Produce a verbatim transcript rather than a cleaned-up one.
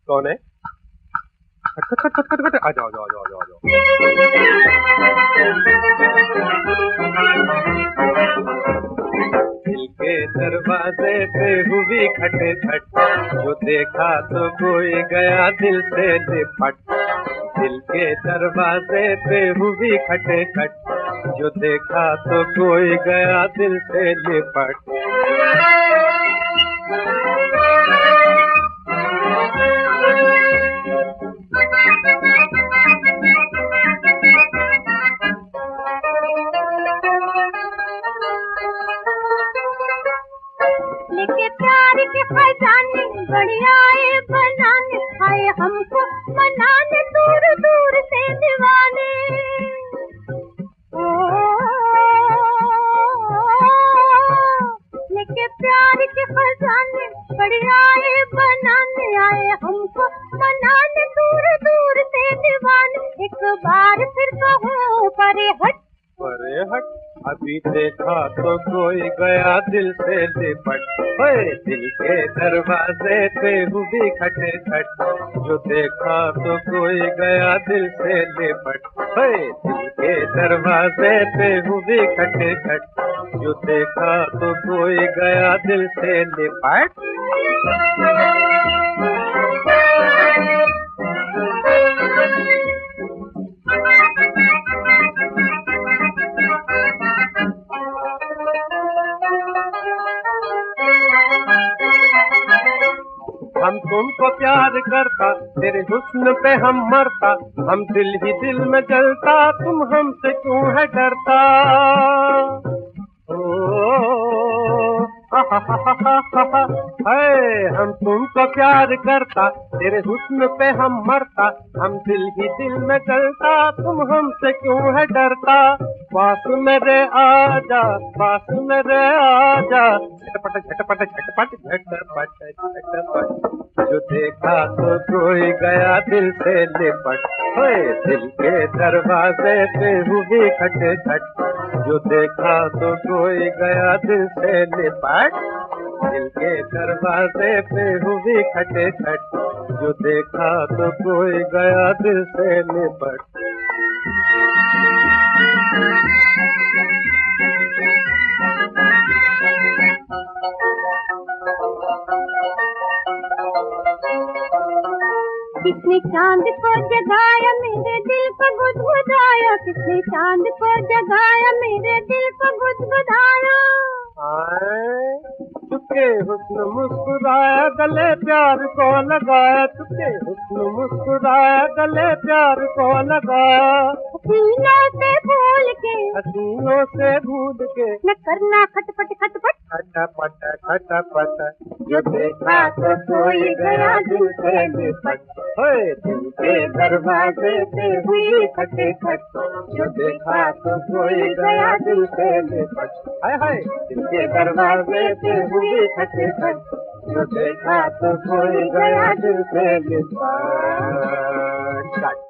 कौन है? खट खट खट खट खट, आ जाओ, जाओ, जाओ, जाओ, जाओ। दिल के दरवाजे पे हुई खटखट, जो देखा तो कोई गया दिल से लिपट। दिल के दरवाजे पे हुई खटखट, जो देखा तो कोई गया दिल से लिपट। लेके प्यार के खजाने बढ़िया आए बनाने, आए हमको मनाने दूर दूर से दीवाने। ओ, लेके प्यार के खजाने बढ़िया आए बनाने, आए हमको मनाने दूर दूर से दीवाने। एक बार फिर कहूँ परे हट, परे हट, अभी देखा तो कोई गया दिल से लिपट। ओए दिल के दरवाजे पे हुई खटखट, जो देखा तो कोई गया दिल से लिपट। ओए दिल के दरवाजे पे हुई खटखट, जो देखा तो कोई गया दिल से लिपट। हम तुमको प्यार करता, तेरे हुस्न पे हम मरता, हम दिल ही दिल में जलता, तुम हमसे क्यों है डरता? ओ, हा हा हा हा हा हा, है हम तुमको प्यार करता, तेरे हुस्न पे हम मरता, हम दिल ही दिल में जलता, तुम हमसे क्यों है डरता? पास मेरे आजा, पास मेरे आजा, झटपट झटपट झटपट झटपट झटपट, जो देखा तो कोई गया दिल से लिपट। ओए दिल के दरवाजे पे हुई खटखट, जो देखा तो कोई गया दिल से लिपट। दिल के दरवाजे पे हुई खटखट, जो देखा तो कोई गया दिल से लिपट। किसने चांद को जगाया मेरे दिल को गुदगुदाया, किसने चांद को जगाया मेरे दिल को गुदगुदाया। चुपके हुस्न मुस्कुराया गले प्यार को लगाया, चुपके हुस्न मुस्कुराया गले प्यार को लगाया। हसीनों से भूल के, हसीनों से भूल के, न करना खटपट खटपट खटपट खटपट, जो देखा तो कोई गया दिल से लिपट। ओए दिल के दरवाजे पे हुई खटखट, जो देखा तो कोई गया दिल से लिपट। हाय हाय, दिल के दरवाजे पे हुई खटखट, जो देखा तो कोई गया दिल से लिपट।